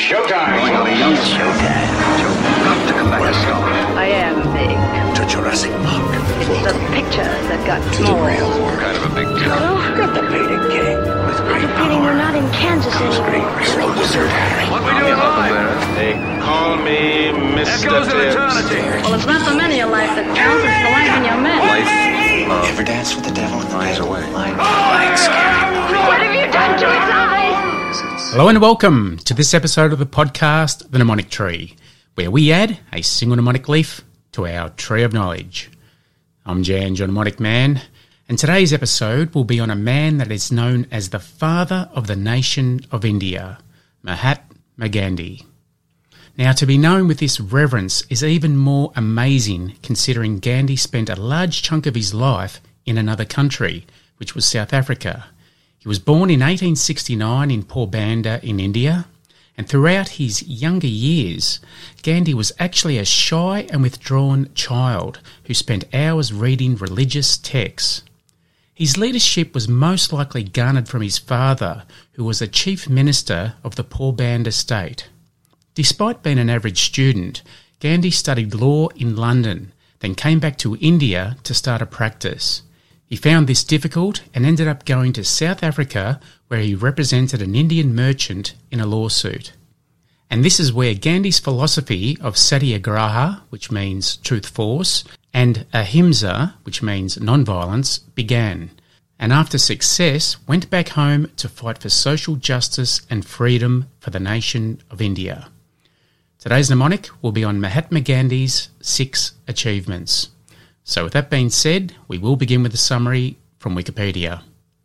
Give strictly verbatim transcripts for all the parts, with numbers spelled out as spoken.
Showtime! Going on a young Showtime. Joe, got to come back a star. I am big. To Jurassic Park. It's the pictures that got small. Kind of a big deal. Get the painting king. With great Repeating, we're not in Kansas anymore. Hero Wizard Harry. What we doing live? They call me Mister Echoes of Tibbs. eternity. Well, it's not the many of life that counts, it's the life in your men. Life, love, Ever dance with the devil in the finds pit? a way. Like, like scary movie. What have you done to its eyes? Hello and welcome to this episode of the podcast, The Mnemonic Tree, where we add a single mnemonic leaf to our tree of knowledge. I'm Jan, your mnemonic man, and today's episode will be on a man that is known as the father of the nation of India, Mahatma Gandhi. Now, to be known with this reverence is even more amazing considering Gandhi spent a large chunk of his life in another country, which was South Africa. He was born in eighteen sixty-nine in Porbandar in India, and throughout his younger years, Gandhi was actually a shy and withdrawn child who spent hours reading religious texts. His leadership was most likely garnered from his father, who was a chief minister of the Porbandar state. Despite being an average student, Gandhi studied law in London, then came back to India to start a practice. He found this difficult and ended up going to South Africa, where he represented an Indian merchant in a lawsuit. And this is where Gandhi's philosophy of Satyagraha, which means truth force, and Ahimsa, which means non-violence, began. And after success, went back home to fight for social justice and freedom for the nation of India. Today's mnemonic will be on Mahatma Gandhi's six achievements. So with that being said, we will begin with a summary from Wikipedia.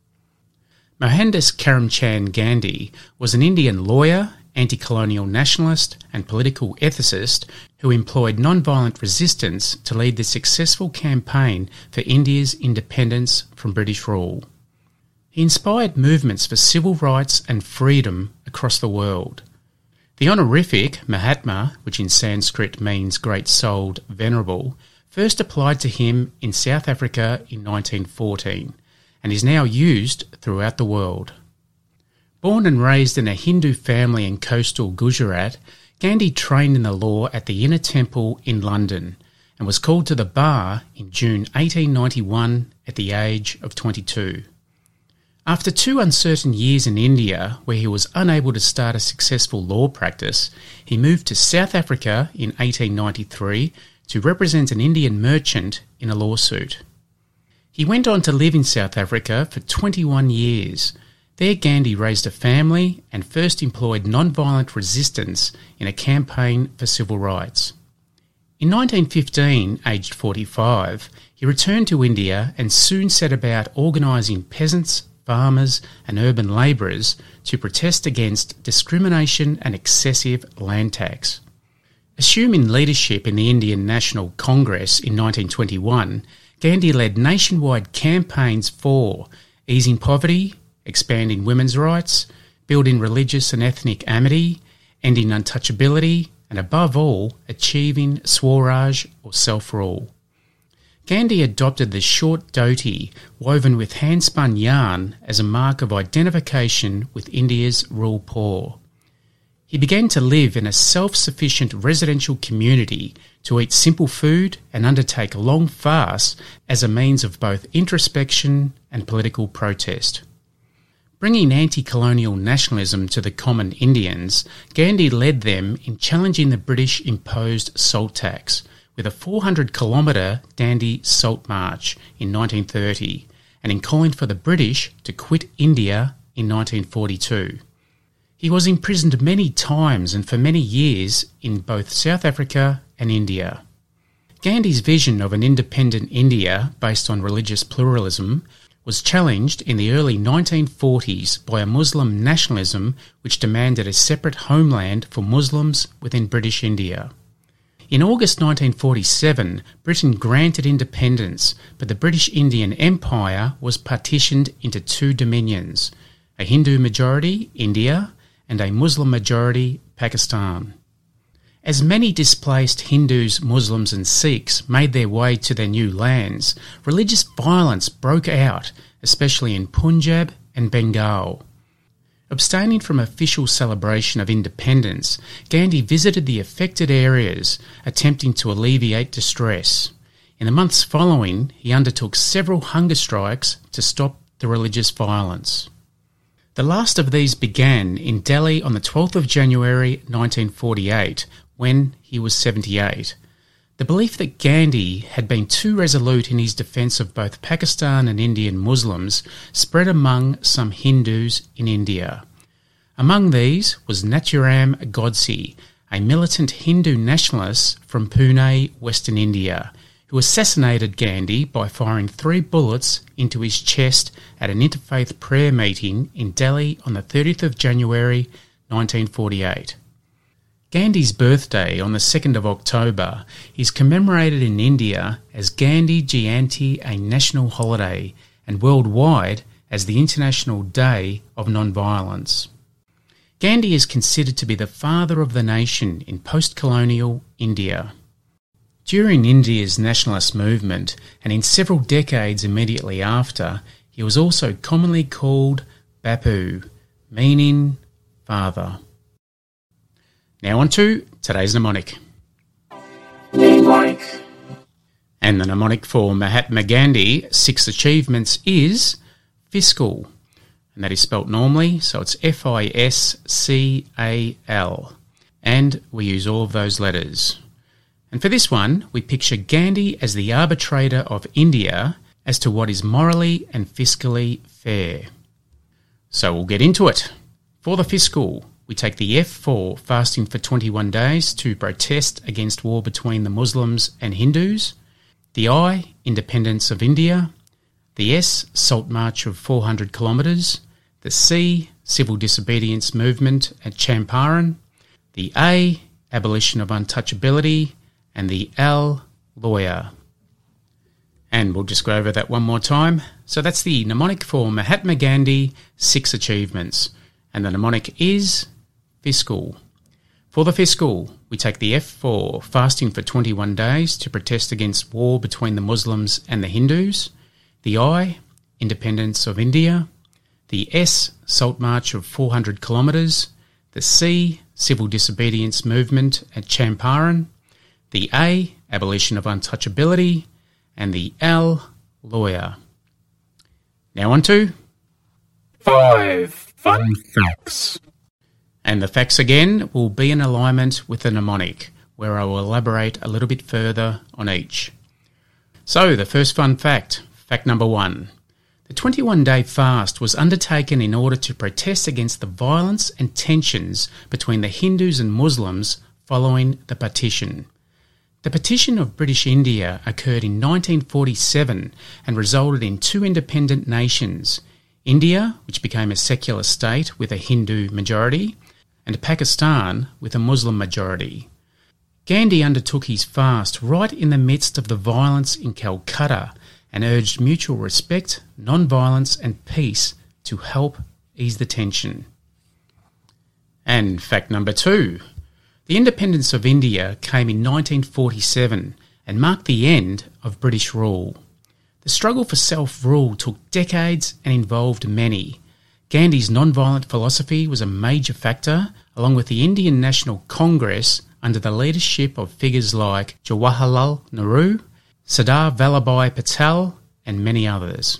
Mohandas Karamchand Gandhi was an Indian lawyer, anti-colonial nationalist and political ethicist who employed non-violent resistance to lead the successful campaign for India's independence from British rule. He inspired movements for civil rights and freedom across the world. The honorific Mahatma, which in Sanskrit means great-souled, venerable, first applied to him in South Africa in nineteen fourteen and is now used throughout the world. Born and raised in a Hindu family in coastal Gujarat, Gandhi trained in the law at the Inner Temple in London and was called to the bar in June eighteen ninety-one at the age of twenty-two. After two uncertain years in India, where he was unable to start a successful law practice, he moved to South Africa in eighteen ninety-three to represent an Indian merchant in a lawsuit. He went on to live in South Africa for twenty-one years. There Gandhi raised a family and first employed non-violent resistance in a campaign for civil rights. In nineteen fifteen, aged forty-five, he returned to India and soon set about organising peasants, farmers and urban labourers to protest against discrimination and excessive land tax. Assuming leadership in the Indian National Congress in nineteen twenty-one, Gandhi led nationwide campaigns for easing poverty, expanding women's rights, building religious and ethnic amity, ending untouchability, and above all, achieving Swaraj or self-rule. Gandhi adopted the short dhoti woven with hand-spun yarn as a mark of identification with India's rural poor. He began to live in a self-sufficient residential community to eat simple food and undertake long fasts as a means of both introspection and political protest. Bringing anti-colonial nationalism to the common Indians, Gandhi led them in challenging the British-imposed salt tax with a four hundred kilometre Dandi Salt March in nineteen thirty and in calling for the British to quit India in nineteen forty-two. He was imprisoned many times and for many years in both South Africa and India. Gandhi's vision of an independent India based on religious pluralism was challenged in the early nineteen forties by a Muslim nationalism which demanded a separate homeland for Muslims within British India. In August nineteen forty-seven, Britain granted independence, but the British Indian Empire was partitioned into two dominions, a Hindu majority, India, and a Muslim majority, Pakistan. As many displaced Hindus, Muslims and Sikhs made their way to their new lands, religious violence broke out, especially in Punjab and Bengal. Abstaining from official celebration of independence, Gandhi visited the affected areas, attempting to alleviate distress. In the months following, he undertook several hunger strikes to stop the religious violence. The last of these began in Delhi on the twelfth of January nineteen forty-eight, when he was seventy-eight. The belief that Gandhi had been too resolute in his defence of both Pakistan and Indian Muslims spread among some Hindus in India. Among these was Nathuram Godse, a militant Hindu nationalist from Pune, Western India, who assassinated Gandhi by firing three bullets into his chest at an interfaith prayer meeting in Delhi on the thirtieth of January nineteen forty-eight. Gandhi's birthday on the second of October is commemorated in India as Gandhi Jayanti, a national holiday, and worldwide as the International Day of Non-Violence. Gandhi is considered to be the father of the nation in post-colonial India. During India's nationalist movement, and in several decades immediately after, he was also commonly called Bapu, meaning father. Now on to today's mnemonic. Mnemonic. And the mnemonic for Mahatma Gandhi's six achievements is fiscal. And that is spelt normally, so it's F I S C A L. And we use all of those letters. And for this one, we picture Gandhi as the arbitrator of India as to what is morally and fiscally fair. So we'll get into it. For the fiscal, we take the F for fasting for twenty-one days to protest against war between the Muslims and Hindus. The I, independence of India. The S, salt march of four hundred kilometres. The C, civil disobedience movement at Champaran. The A, abolition of untouchability. And the L, lawyer. And we'll just go over that one more time. So that's the mnemonic for Mahatma Gandhi, six achievements. And the mnemonic is fiscal. For the fiscal, we take the F for fasting for twenty-one days to protest against war between the Muslims and the Hindus. The I, independence of India. The S, salt march of four hundred kilometres. The C, civil disobedience movement at Champaran. The A, abolition of untouchability. And the L, lawyer. Now on to five fun facts. And the facts again will be in alignment with the mnemonic, where I will elaborate a little bit further on each. So the first fun fact, fact number one. The twenty-one day fast was undertaken in order to protest against the violence and tensions between the Hindus and Muslims following the partition. The partition of British India occurred in nineteen forty-seven and resulted in two independent nations, India, which became a secular state with a Hindu majority, and Pakistan with a Muslim majority. Gandhi undertook his fast right in the midst of the violence in Calcutta and urged mutual respect, non-violence and peace to help ease the tension. And fact number two. The independence of India came in nineteen forty-seven and marked the end of British rule. The struggle for self-rule took decades and involved many. Gandhi's non-violent philosophy was a major factor, along with the Indian National Congress under the leadership of figures like Jawaharlal Nehru, Sardar Vallabhbhai Patel, and many others.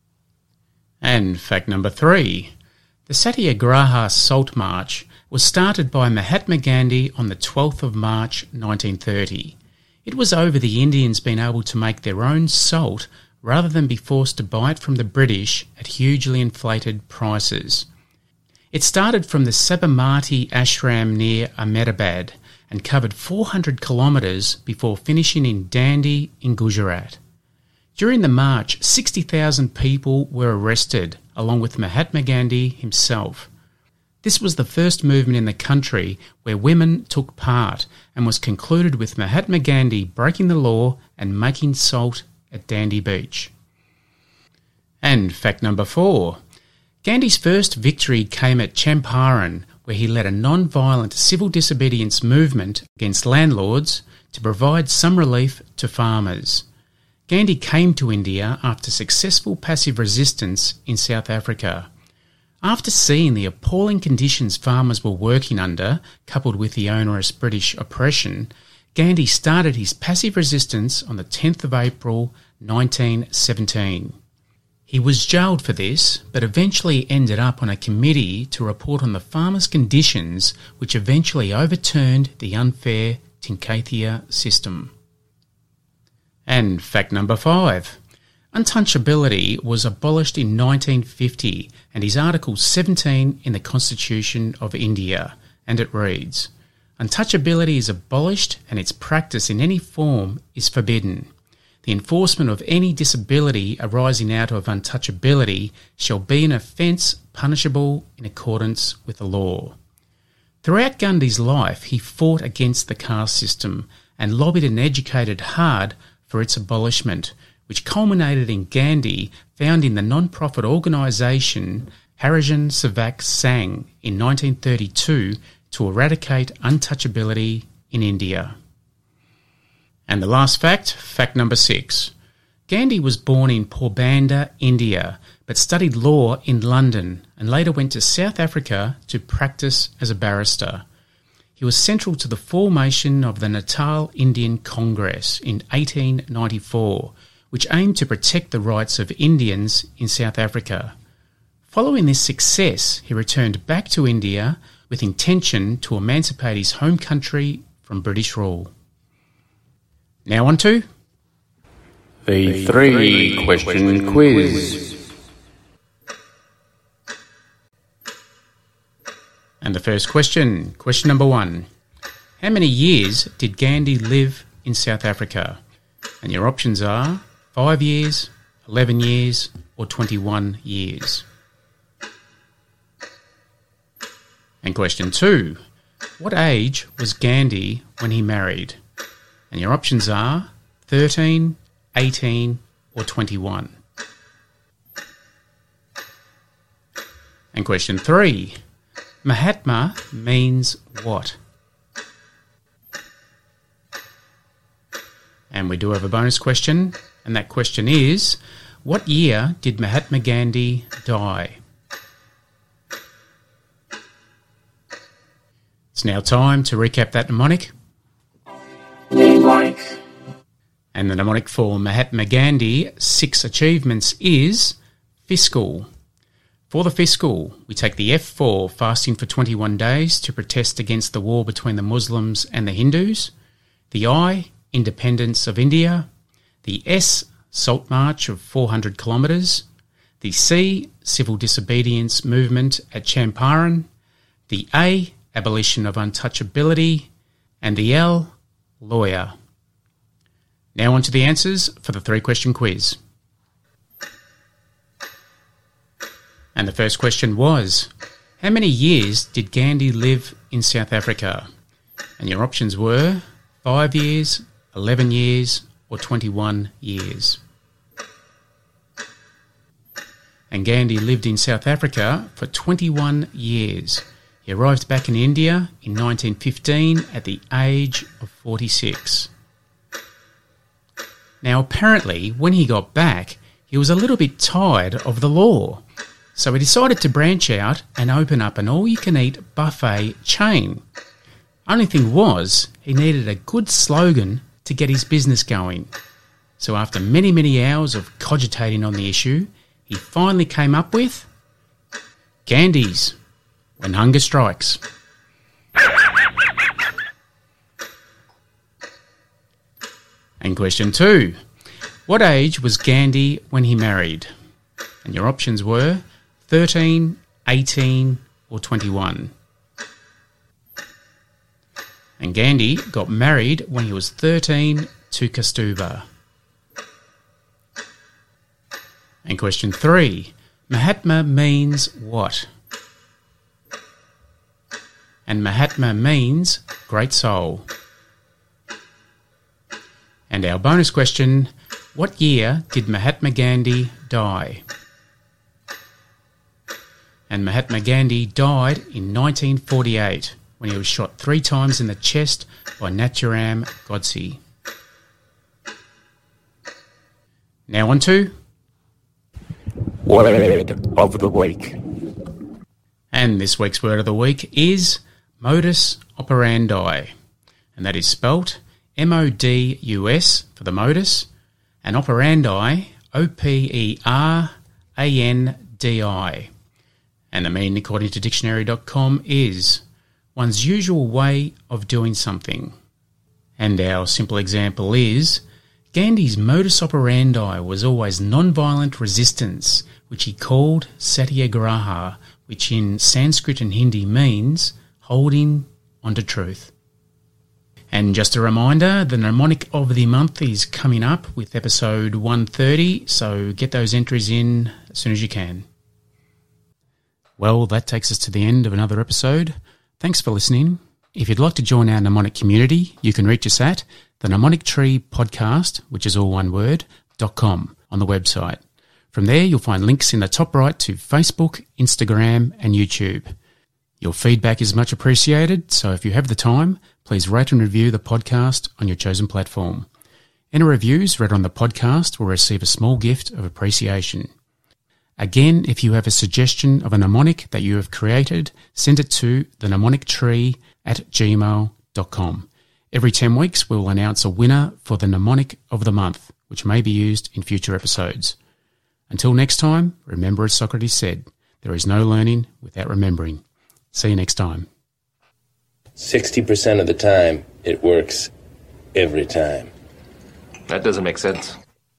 And fact number three. The Satyagraha Salt March was started by Mahatma Gandhi on the twelfth of March nineteen thirty. It was over the Indians being able to make their own salt rather than be forced to buy it from the British at hugely inflated prices. It started from the Sabarmati ashram near Ahmedabad and covered four hundred kilometres before finishing in Dandi in Gujarat. During the march, sixty thousand people were arrested, along with Mahatma Gandhi himself. This was the first movement in the country where women took part and was concluded with Mahatma Gandhi breaking the law and making salt at Dandi Beach. And fact number four. Gandhi's first victory came at Champaran, where he led a non-violent civil disobedience movement against landlords to provide some relief to farmers. Gandhi came to India after successful passive resistance in South Africa. After seeing the appalling conditions farmers were working under, coupled with the onerous British oppression, Gandhi started his passive resistance on the tenth of April nineteen seventeen. He was jailed for this, but eventually ended up on a committee to report on the farmers' conditions, which eventually overturned the unfair Tincaithia system. And fact number five. Untouchability was abolished in nineteen fifty and is Article seventeen in the Constitution of India, and it reads, "Untouchability is abolished and its practice in any form is forbidden. The enforcement of any disability arising out of untouchability shall be an offence punishable in accordance with the law." Throughout Gandhi's life, he fought against the caste system and lobbied and educated hard for its abolishment, which culminated in Gandhi founding the non-profit organisation Harijan Sevak Sangh in nineteen thirty-two to eradicate untouchability in India. And the last fact, fact number six. Gandhi was born in Porbandar, India, but studied law in London and later went to South Africa to practice as a barrister. He was central to the formation of the Natal Indian Congress in eighteen ninety-four, which aimed to protect the rights of Indians in South Africa. Following this success, he returned back to India with intention to emancipate his home country from British rule. Now on to the three-question quiz. And the first question, question number one. How many years did Gandhi live in South Africa? And your options are five years, eleven years, or twenty-one years. And question two. What age was Gandhi when he married? And your options are thirteen, eighteen, or twenty-one. And question three. Mahatma means what? And we do have a bonus question, and that question is, what year did Mahatma Gandhi die? It's now time to recap that mnemonic. Mnemonic. And the mnemonic for Mahatma Gandhi, six achievements, is fiscal. For the fiscal, we take the F for fasting for twenty-one days to protest against the war between the Muslims and the Hindus. The I, independence of India. The S, salt march of four hundred kilometres. The C, civil disobedience movement at Champaran. The A, abolition of untouchability. And the L, lawyer. Now on to the answers for the three-question quiz. And the first question was, how many years did Gandhi live in South Africa? And your options were five years, eleven years, or twenty-one years. And Gandhi lived in South Africa for twenty-one years. He arrived back in India in nineteen fifteen at the age of forty-six. Now apparently, when he got back, he was a little bit tired of the law. So he decided to branch out and open up an all-you-can-eat buffet chain. Only thing was, he needed a good slogan to get his business going. So after many, many hours of cogitating on the issue, he finally came up with Gandhi's When Hunger Strikes. And question two. What age was Gandhi when he married? And your options were thirteen, eighteen, or twenty-one. And Gandhi got married when he was thirteen to Kastuba. And question three. Mahatma means what? And Mahatma means great soul. And our bonus question, what year did Mahatma Gandhi die? And Mahatma Gandhi died in nineteen forty-eight when he was shot three times in the chest by Nathuram Godse. Now on to Word of the week. And this week's word of the week is modus operandi, and that is spelt M O D U S for the modus, and operandi, O P E R A N D I. And the meaning, according to dictionary dot com, is one's usual way of doing something. And our simple example is Gandhi's modus operandi was always non-violent resistance, which he called satyagraha, which in Sanskrit and Hindi means holding onto truth. And just a reminder, the mnemonic of the month is coming up with episode one thirty, so get those entries in as soon as you can. Well, that takes us to the end of another episode. Thanks for listening. If you'd like to join our mnemonic community, you can reach us at the Mnemonic Tree Podcast, which is all one word, dot com on the website. From there, you'll find links in the top right to Facebook, Instagram, and YouTube. Your feedback is much appreciated, so if you have the time, please rate and review the podcast on your chosen platform. Any reviews read on the podcast will receive a small gift of appreciation. Again, if you have a suggestion of a mnemonic that you have created, send it to the mnemonic tree at gmail dot com. Every ten weeks, we will announce a winner for the mnemonic of the month, which may be used in future episodes. Until next time, remember as Socrates said, there is no learning without remembering. See you next time. sixty percent of the time, it works every time. That doesn't make sense.